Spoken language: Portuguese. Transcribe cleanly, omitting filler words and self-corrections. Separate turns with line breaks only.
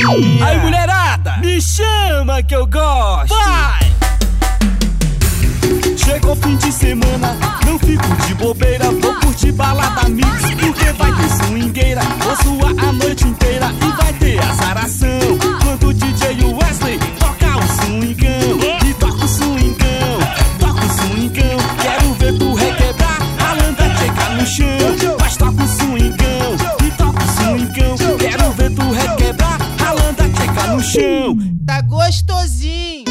novinha.
Aí, mulherada, me chama que eu gosto. Vai!
Chegou fim de semana, não fico de bobeira. Vou curtir balada mix, porque vai ter swingueira. Vou suar a noite inteira e vai ter azaração. Quando o DJ Wesley toca o swingão, e toca o swingão, toca o swingão. Quero ver tu requebrar, malandra chegar no chão. Mas toca o swingão, e toca o swingão. Quero ver tu requebrar, malandra chegar no chão.
Tá gostosinho.